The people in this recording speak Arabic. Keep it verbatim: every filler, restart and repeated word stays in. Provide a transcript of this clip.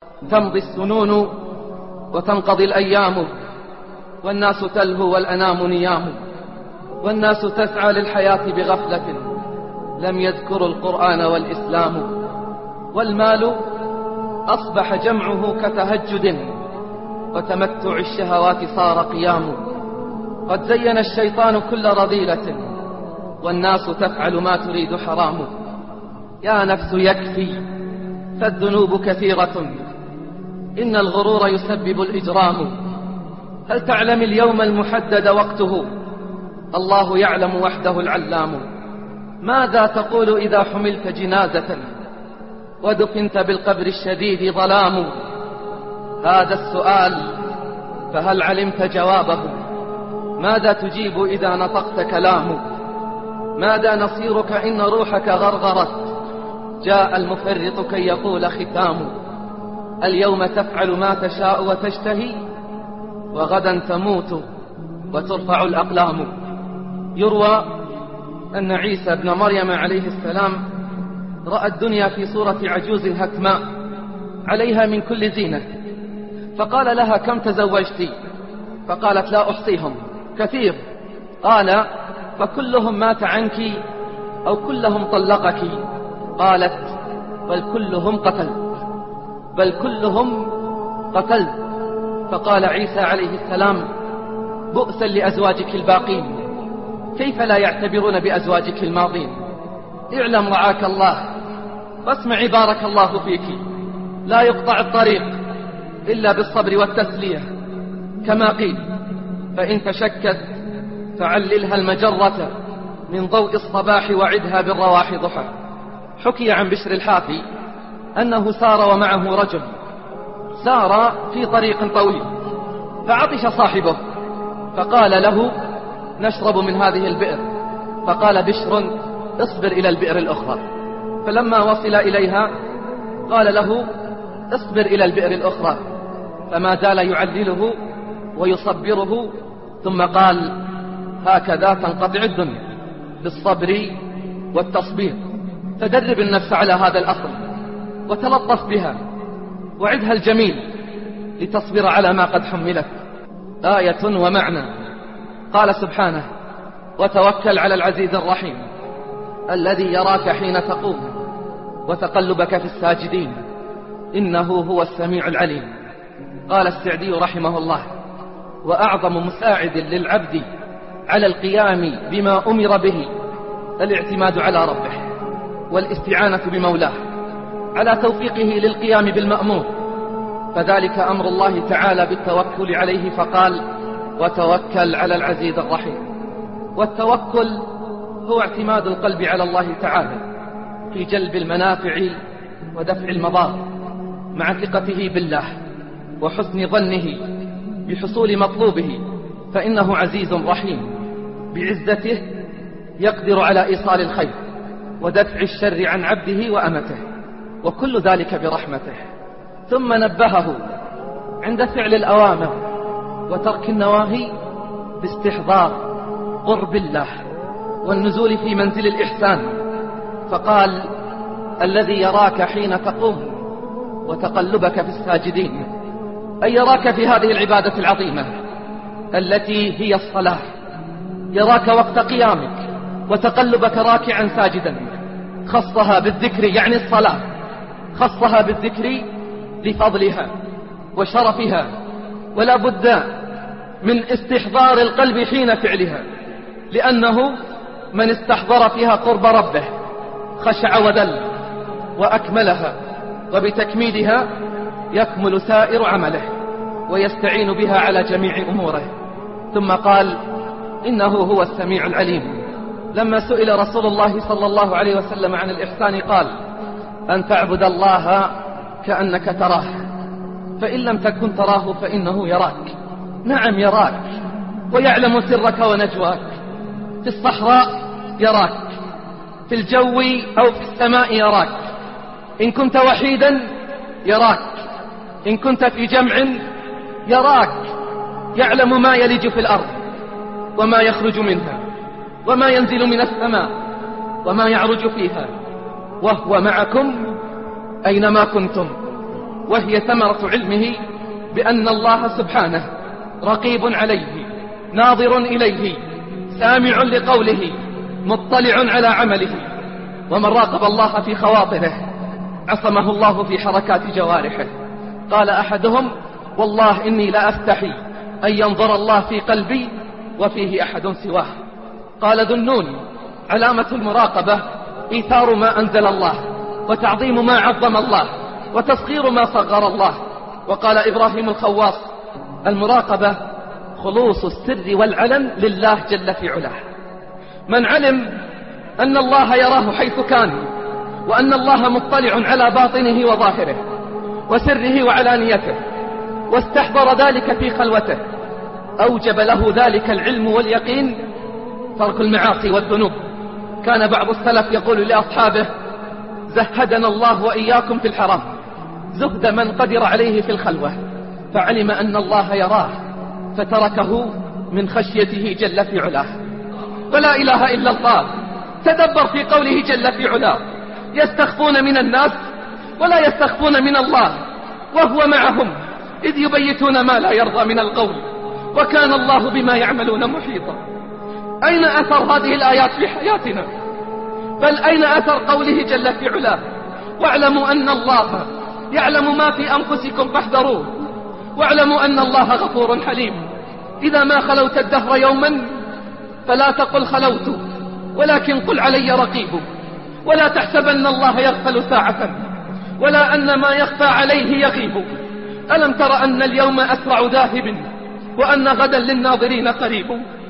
تمضي السنون وتنقضي الأيام، والناس تلهو والأنام نيام، والناس تسعى للحياة بغفلة لم يذكروا القرآن والإسلام، والمال أصبح جمعه كتهجد وتمتع الشهوات صار قيام، قد زين الشيطان كل رذيلة والناس تفعل ما تريد حرام. يا نفس يكفي فالذنوب كثيرة إن الغرور يسبب الإجرام، هل تعلم اليوم المحدد وقته الله يعلم وحده العلام، ماذا تقول إذا حملت جنازة ودفنت بالقبر الشديد ظلام، هذا السؤال فهل علمت جوابه، ماذا تجيب إذا نطقت كلام، ماذا نصيرك إن روحك غرغرت جاء المفرط كي يقول ختام، اليوم تفعل ما تشاء وتشتهي وغدا تموت وترفع الأقلام. يروى أن عيسى ابن مريم عليه السلام رأى الدنيا في صورة عجوز هتماء عليها من كل زينة، فقال لها كم تزوجت؟ فقالت لا أحصيهم كثير. قال فكلهم مات عنك أو كلهم طلقك؟ قالت بل كلهم قتلت بل كلهم قتلت. فقال عيسى عليه السلام بؤسا لأزواجك الباقين، كيف لا يعتبرون بأزواجك الماضين؟ اعلم رعاك الله واسمعي بارك الله فيك، لا يقطع الطريق إلا بالصبر والتسلية كما قيل، فإن تشكت فعللها المجرة من ضوء الصباح وعدها بالرواح ضحى. حكي عن بشر الحافي أنه سار ومعه رجل، سار في طريق طويل فعطش صاحبه فقال له نشرب من هذه البئر، فقال بشر اصبر إلى البئر الأخرى، فلما وصل إليها قال له اصبر إلى البئر الأخرى، فما زال يعلله ويصبره ثم قال هكذا تنقطع الدنيا بالصبر والتصبير. فدرب النفس على هذا الأصل وتلطف بها وعدها الجميل لتصبر على ما قد حملت. آية ومعنى. قال سبحانه وتوكل على العزيز الرحيم الذي يراك حين تقوم وتقلبك في الساجدين إنه هو السميع العليم. قال السعدي رحمه الله وأعظم مساعد للعبد على القيام بما أمر به الاعتماد على ربه والاستعانة بمولاه على توفيقه للقيام بالمأمور، فذلك أمر الله تعالى بالتوكل عليه، فقال وتوكل على العزيز الرحيم. والتوكل هو اعتماد القلب على الله تعالى في جلب المنافع ودفع المضار مع ثقته بالله وحسن ظنه بحصول مطلوبه، فإنه عزيز رحيم بعزته يقدر على إيصال الخير ودفع الشر عن عبده وأمته، وكل ذلك برحمته. ثم نبهه عند فعل الأوامر وترك النواهي باستحضار قرب الله والنزول في منزل الإحسان، فقال الذي يراك حين تقوم وتقلبك في الساجدين، أي يراك في هذه العبادة العظيمة التي هي الصلاة، يراك وقت قيامك وتقلبك راكعا ساجدا، خصها بالذكر يعني الصلاة خصها بالذكر لفضلها وشرفها، ولا بد من استحضار القلب حين فعلها، لأنه من استحضر فيها قرب ربه خشع وذل وأكملها، وبتكميلها يكمل سائر عمله ويستعين بها على جميع أموره. ثم قال إنه هو السميع العليم. لما سئل رسول الله صلى الله عليه وسلم عن الإحسان قال أن تعبد الله كأنك تراه، فإن لم تكن تراه فإنه يراك. نعم يراك ويعلم سرك ونجواك، في الصحراء يراك، في الجو أو في السماء يراك، إن كنت وحيدا يراك، إن كنت في جمع يراك، يعلم ما يلج في الأرض وما يخرج منها وما ينزل من السماء وما يعرج فيها، وهو معكم أينما كنتم. وهي ثمرة علمه بأن الله سبحانه رقيب عليه، ناظر إليه، سامع لقوله، مطلع على عمله. ومن راقب الله في خواطره عصمه الله في حركات جوارحه. قال أحدهم: والله إني لا أستحي أن ينظر الله في قلبي وفيه أحد سواه. قال ذو النون: علامة المراقبة إيثار ما أنزل الله، وتعظيم ما عظم الله، وتصغير ما صغر الله. وقال إبراهيم الخواص: المراقبة خلوص السر والعلن لله جل في علاه. من علم أن الله يراه حيث كان، وأن الله مطلع على باطنه وظاهره وسره وعلانيته، واستحضر ذلك في خلوته، أوجب له ذلك العلم واليقين ترك المعاصي والذنوب. كان بعض السلف يقول لأصحابه: زهدنا الله وإياكم في الحرام زهد من قدر عليه في الخلوة، فعلم أن الله يراه فتركه من خشيته جل في علاه. فلا إله إلا الله. تدبر في قوله جل في علاه: يستخفون من الناس ولا يستخفون من الله وهو معهم إذ يبيتون ما لا يرضى من القول وكان الله بما يعملون محيطا. أين أثر هذه الآيات في حياتنا؟ بل أين أثر قوله جل في علاه: واعلموا أن الله يعلم ما في أنفسكم فاحذروه واعلموا أن الله غفور حليم. إذا ما خلوت الدهر يوما فلا تقل خلوت، ولكن قل علي رقيب. ولا تحسبن الله يغفل ساعة، ولا أن ما يخفى عليه يغيب. ألم تر أن اليوم أسرع ذاهب وأن غدا للناظرين قريب.